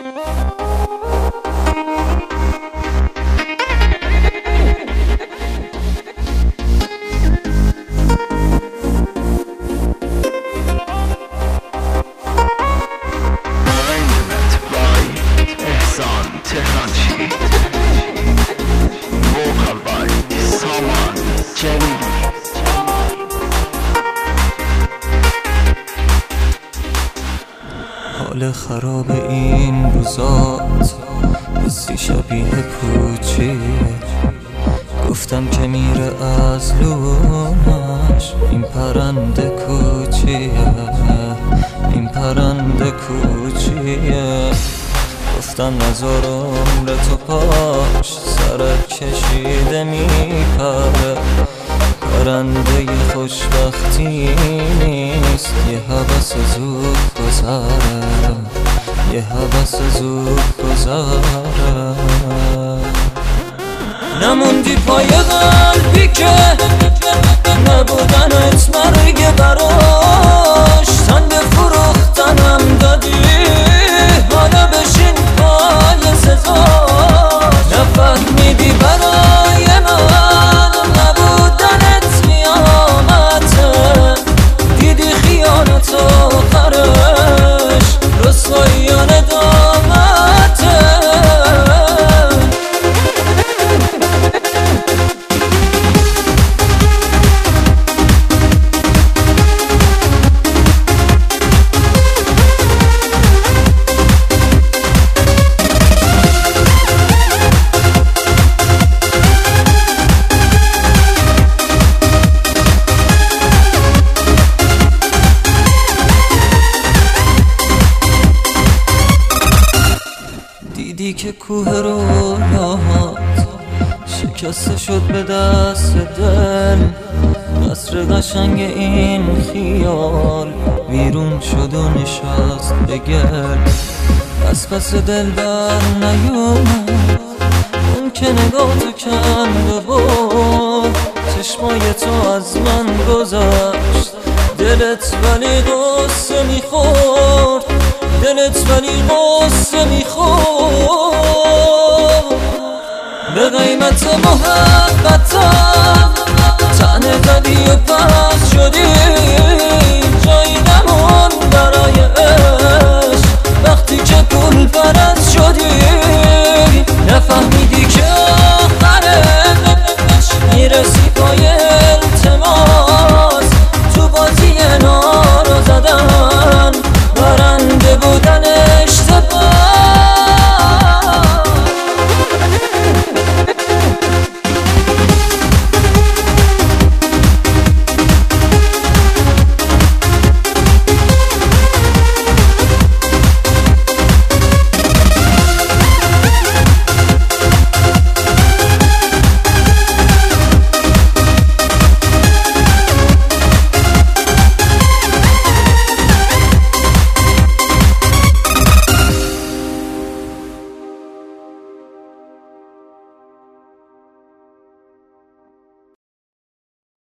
حال خراب این روزات حسی شبیه پوچیه، گفتم که میره از لونش این پرنده کوچیه، این پرنده کوچیه. گفتم نزار عمر تو پاش سرک کشیده میپره، پرنده خوشبختی نیست، یه هوس زود گذره، یه هوس زود گذره. نموندی پای قلبی که نبودنت مرگ براش، سنگ فروختنم دادی حالا بشین پای سزاش. نفهمیدی برای من نبودنت قیامته، دیدی خیانت آخرش رسوایان دامته. دیدی که کوه رویاهات شکسته شد به دست دل، قصر قشنگ این خیال ویرون شد و نشست به گل. از پس دل بر نیومد اون که نگاه تو کند و چشمای تو از من گذشت، دلت ولی قصه میخورد، دلت ولی قصه میخورد. به قیمت محبتم تنه زدی و پس شدی، جایی نمون برای